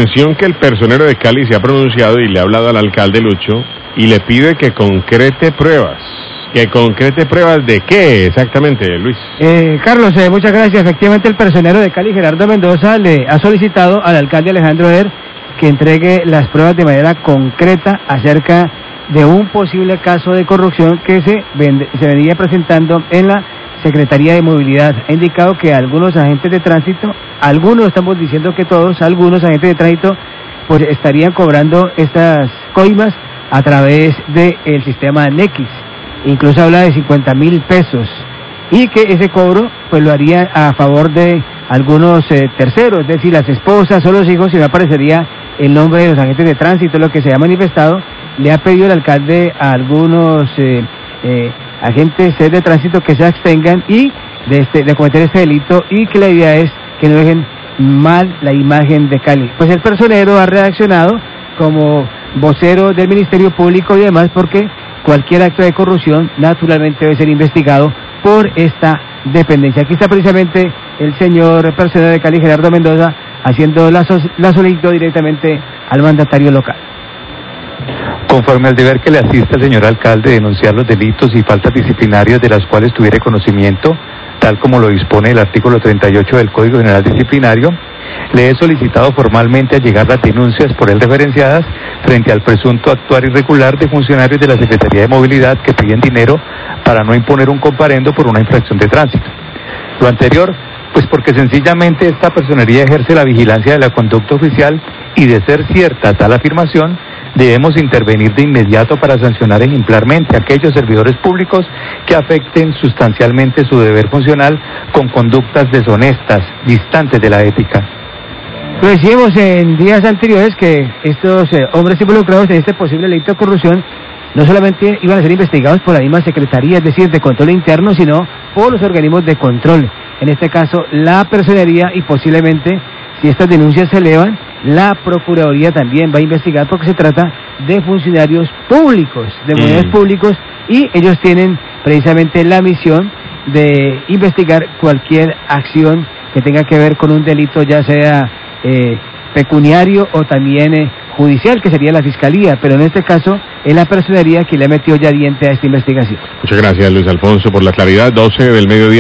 Atención que el personero de Cali se ha pronunciado y le ha hablado al alcalde Lucho y le pide que concrete pruebas. ¿Que concrete pruebas de qué exactamente, Luis? Carlos, muchas gracias. Efectivamente, el personero de Cali, Gerardo Mendoza, le ha solicitado al alcalde Alejandro Her que entregue las pruebas de manera concreta acerca de un posible caso de corrupción que se venía presentando en la Secretaría de Movilidad. Ha indicado que algunos agentes de tránsito, algunos, estamos diciendo que todos, algunos agentes de tránsito, pues estarían cobrando estas coimas a través del sistema Nequi. Incluso habla de 50.000 pesos y que ese cobro pues lo haría a favor de algunos terceros, es decir, las esposas o los hijos, y no aparecería el nombre de los agentes de tránsito. Lo que se ha manifestado, le ha pedido el alcalde a algunos agentes de tránsito que se abstengan y de cometer este delito, y que la idea es que no dejen mal la imagen de Cali. Pues el personero ha reaccionado como vocero del Ministerio Público y demás, porque cualquier acto de corrupción naturalmente debe ser investigado por esta dependencia. Aquí está precisamente el señor personero de Cali, Gerardo Mendoza, haciendo la solicitud directamente al mandatario local. Conforme al deber que le asiste al señor alcalde de denunciar los delitos y faltas disciplinarias de las cuales tuviere conocimiento, tal como lo dispone el artículo 38 del Código General Disciplinario, le he solicitado formalmente allegar las denuncias por él referenciadas frente al presunto actuar irregular de funcionarios de la Secretaría de Movilidad que piden dinero para no imponer un comparendo por una infracción de tránsito. Lo anterior, pues porque sencillamente esta personería ejerce la vigilancia de la conducta oficial y, de ser cierta tal afirmación, debemos intervenir de inmediato para sancionar ejemplarmente a aquellos servidores públicos que afecten sustancialmente su deber funcional con conductas deshonestas, distantes de la ética. Lo decíamos en días anteriores que estos hombres involucrados en este posible delito de corrupción no solamente iban a ser investigados por la misma Secretaría, es decir, de control interno, sino por los organismos de control. En este caso, la personería, y posiblemente, si estas denuncias se elevan, la Procuraduría también va a investigar, porque se trata de funcionarios públicos, de funcionarios públicos, y ellos tienen precisamente la misión de investigar cualquier acción que tenga que ver con un delito, ya sea pecuniario o también judicial, que sería la Fiscalía, pero en este caso es la personería que le ha metido ya diente a esta investigación. Muchas gracias, Luis Alfonso, por la claridad. 12 del mediodía.